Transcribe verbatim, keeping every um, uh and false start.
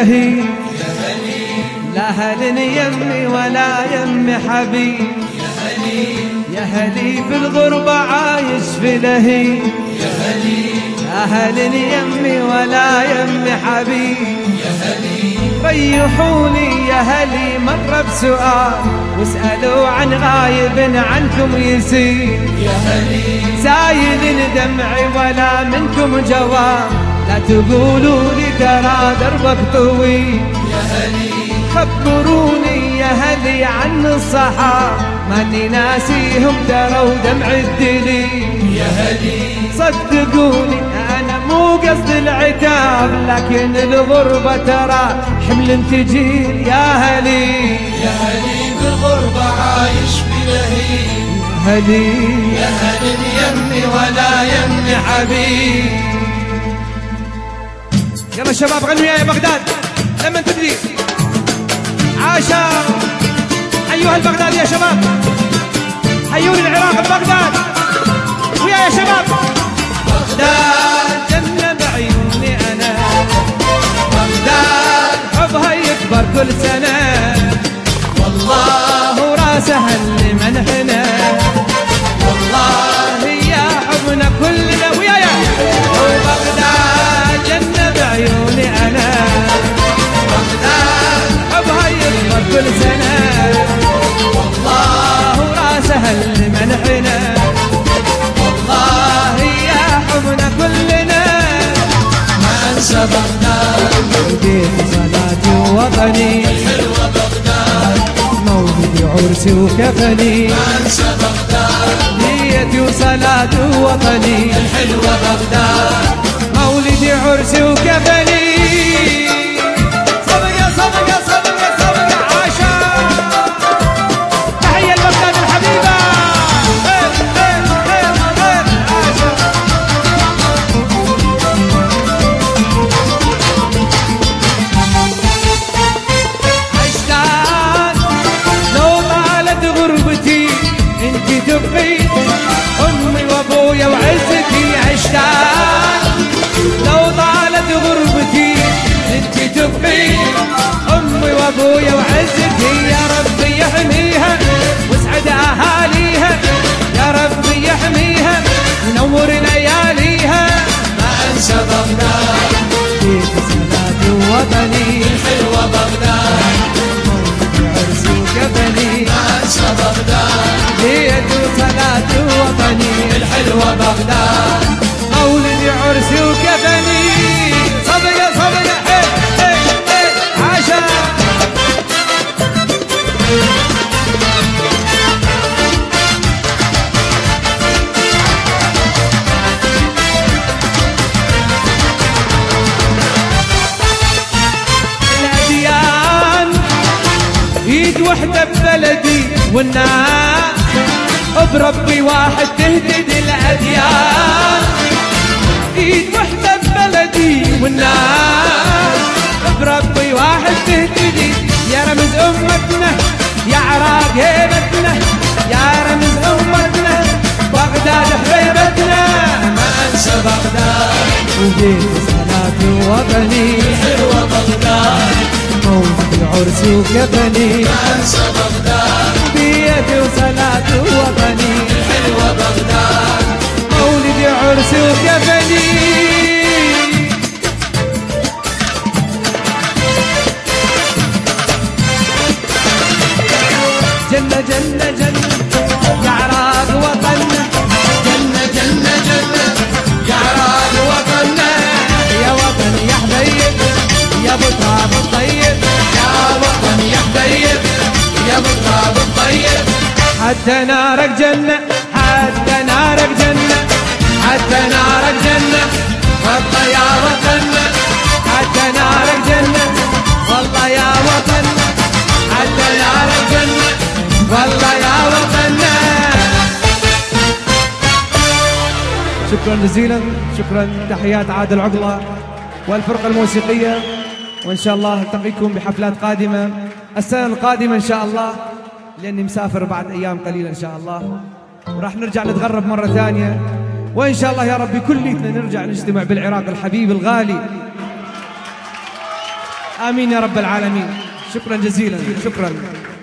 لهيب لا هل يمي ولا يمي حبيب يا هلي في الغربة عايش في لهيب يا هلي لا هل يمي ولا يمي حبيب يا هلي ريحوني يا هلي مرة بسؤال واسألوا عن غايب عنكم يسير يا هلي سايل دمعي ولا منكم جواب لا تقولوا لي ترى دربك طويل يا هلي خبروني يا هلي عن الصحاب ماني ناسيهم ترى ودمع الدليل يا هلي صدقوني انا مو قصد العتاب لكن الغربة ترى حمل تجيل يا هلي يا هلي بالغربة عايش بلهيب هلي يا هلي يمي ولا يمي حبيب. يلا شباب غنوا يا بغداد لما تدري عاشا حيوها البغداد يا شباب حيوني العراق ببغداد ويا يا شباب بغداد جنة بعيوني أنا بغداد حبها يكبر كل سنة والله راسها اللي منحنا والله يا حبنا كلنا ويا يا وبغداد جنة بعيوني أنا بغداد حبها يكبر كل سنة والله راسها اللي منحنا والله يا حبنا كلنا ما انسى بغداد بديت صلاتي ووطني الحلوة بغداد مولدي عرسي وكفني ما انسى بغداد نيتي وصلاتي ووطني الحلوة بغداد مولدي عرسي وكفني صبقة صبقة صبقة صبقة عاشا تحية لبغداد الحبيبة خير خير خير خير عاشا عشتان لو طالت غربتي انت تبقي امي وابويا وعزتي عشتان لو طالت غربتي انت تبقي امي وابويا وعزتي يا ربي يحميها واسعد اهاليها يا ربي يحميها ونور لياليها ما انسى بغداد بيت صلاتي ووطني الحلوة بغداد مولدي عرسي وكفني ما انسى بغداد بيت صلاتي ووطني الحلوة بغداد مولدي عرسي وكفني صبقة صبقة حي حي حي عاشا الأديان ايد وحدة ببلدي والناس بربي واحد تهدد الأديان ايد وحدة ببلدي والناس بربي واحد تهتدي يا رمز امتنا يا عراق هيبتنا يا رمز امتنا بغداد حبيبتنا ما انسى بغداد وبيت صلاتي ووطني الحلوة بغداد مولدي عرسي وكفني ما انسى بغداد بيتي وصلاتي ووطني الحلوة بغداد مولدي عرسي وكفني جنة جنة جنة يا عراق وطننا جنة جنة جنة يا عراق وطننا يا وطن يا حبيب يا ابو تراب الطيب يا وطن يا حبيب يا ابو التراب الطيب حتى نارك جنة حتى نارك جنة حتى نارك جنة والله يا وطننا حتى نارك جنة والله يا وطننا حتى نارك جنة والله يا وطننا. شكرا جزيلا شكرا تحيات عادل عقلة والفرقة الموسيقية وإن شاء الله نلتقيكم بحفلات قادمة السنة القادمة إن شاء الله لأني مسافر بعد أيام قليلة إن شاء الله وراح نرجع نتغرب مرة ثانية وإن شاء الله يا ربي كلنا نرجع نجتمع بالعراق الحبيب الغالي آمين يا رب العالمين. شكرا جزيلا. شكرا.